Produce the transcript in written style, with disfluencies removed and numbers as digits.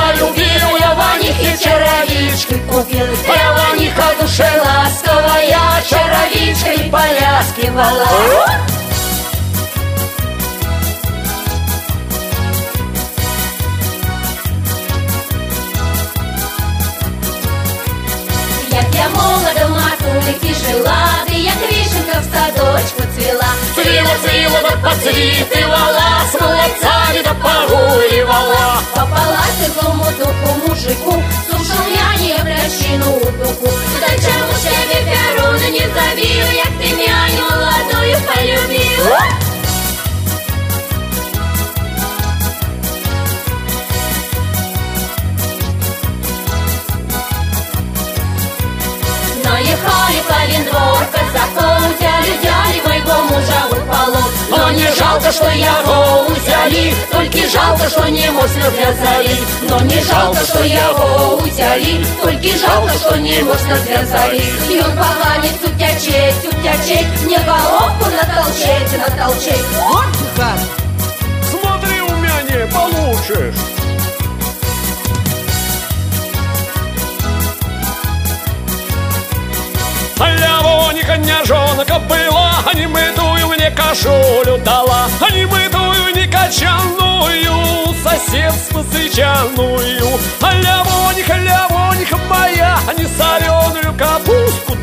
полюбил, я Ванихе черевички купил. Я Ваниха душе ласковая, черевичкой поляскивала. Я молода в матулике жила, да як вишенка в садочку цвела. Цвила, да подцвитывала, с молодцами да погуливала. Попалась злому духу мужику, слушал я не обращину духу. Да чему ж тебе Перуна не забил, як ты няню молодую полюбил? Наехали по виндвор, казаков взяли моего мужа в полон. Но не жалко, что его взяли, только жалко, что не мост развязали. Но не жалко, что его взяли, только жалко, что не мост развязали. И он поганец утячеть, мне головку натолчеть. Вот как! Смотри, у меня не получишь. Лявоника няжонка была, а не мытую мне кошулю дала, а не мытую не качаную, соседство сычаную. А лявоника моя, а не соленую капустку